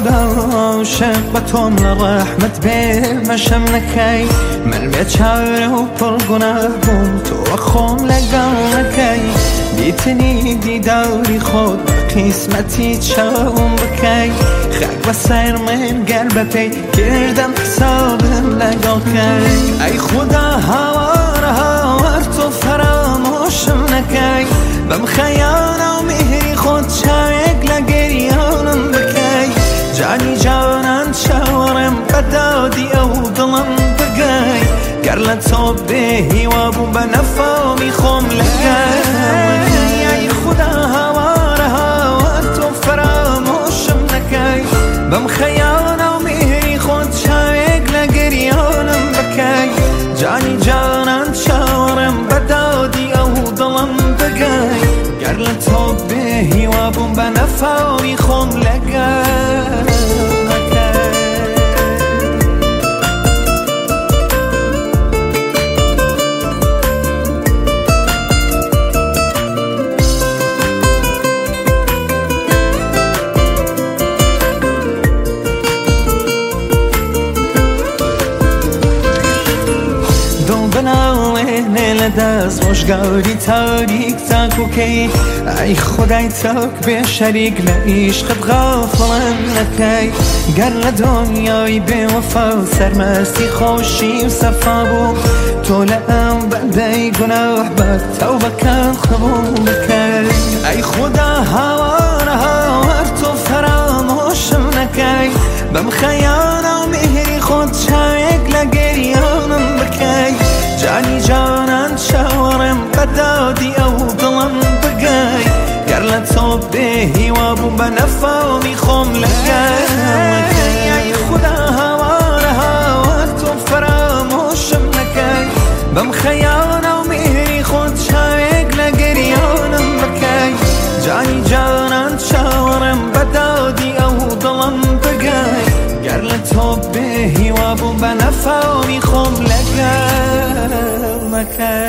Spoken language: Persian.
عاشق بتوم لرحمت بمشم نکی من بیچاره و پر گناه بوم تو خم لگم نکی بیتنی دیداری خود قسمتی چاوم بکی خاک و سر من قلب پی کردم حسابم لگا کی ای خدا هوار تو فراموشم نکی بم خیال و مهری خود چایک لگریانم بکی جانی جانان شاورم بدادی او دلم بگی گر لطو بهی و بو بنفامی خم لگی ای خدا هوار تو فراموشم نکی بم خیال و مهری خود چایک لگریانم بکی جانی جانان شاورم بدادی او دلم بگی گر لطو بهی و بو بنفامی خم لگی دست مشگاری تاریک تاکو کی ای خدای تاک به شریک لعشقت غافلم نکی گر لدنیای به وفا سرمستی خوشی و صفا بو تو لام بندی گناه بد توبه کن قبول کی ای خدا هوار تو فراموشم نکی بم خیال و مهری خود چایک لگریانم بکی جانی جانان شاورم بدادی او دلم بگی گر لطو بهی و بو بنفامی خم لگی ای خدا هوار تو فراموشم نکی بم خیال و مهری خود چایک لگریانم بکی جانی جانان شاورم بدادی او دلم بگی گر لطو بهی و بو بنفامی خم لگی